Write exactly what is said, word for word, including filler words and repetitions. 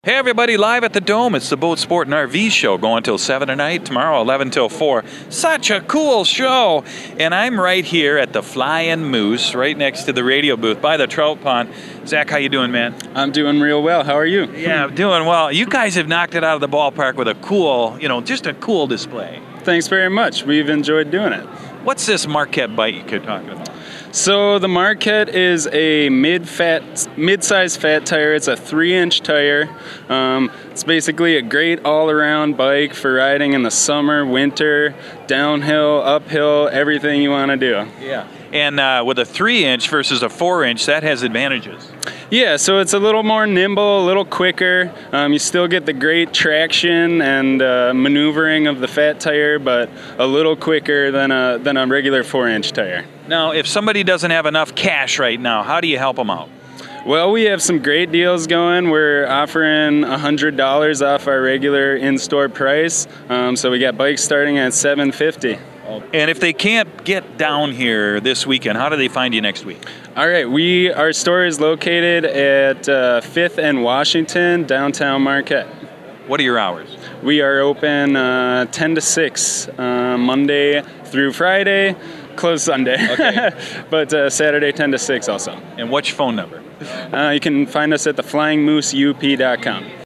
Hey everybody, live at the Dome. It's the Boat Sport and R V show going till seven tonight, tomorrow eleven till four. Such a cool show. And I'm right here at the Flying Moose, right next to the radio booth by the trout pond. Zach, how you doing, man? I'm doing real well. How are you? Yeah, I'm doing well. You guys have knocked it out of the ballpark with a cool, you know, just a cool display. Thanks very much. We've enjoyed doing it. What's this Marquette bite you're talking about? So the Marquette is a mid-fat, mid-size fat tire. It's a three-inch tire. Um, it's basically a great all-around bike for riding in the summer, winter, downhill, uphill, everything you want to do. Yeah. And uh, with a three-inch versus a four-inch, that has advantages. Yeah, so it's a little more nimble, a little quicker. Um, you still get the great traction and uh, maneuvering of the fat tire, but a little quicker than a than a regular four-inch tire. Now, if somebody doesn't have enough cash right now, how do you help them out? Well, we have some great deals going. We're offering one hundred dollars off our regular in-store price. Um, so we got bikes starting at seven hundred fifty dollars. And if they can't get down here this weekend, how do they find you next week? All right, we our store is located at uh, fifth and Washington, downtown Marquette. What are your hours? We are open uh, ten to six, uh, Monday through Friday, closed Sunday. Okay. But uh, Saturday ten to six also. And what's your phone number? Uh, you can find us at the flying moose U P dot com.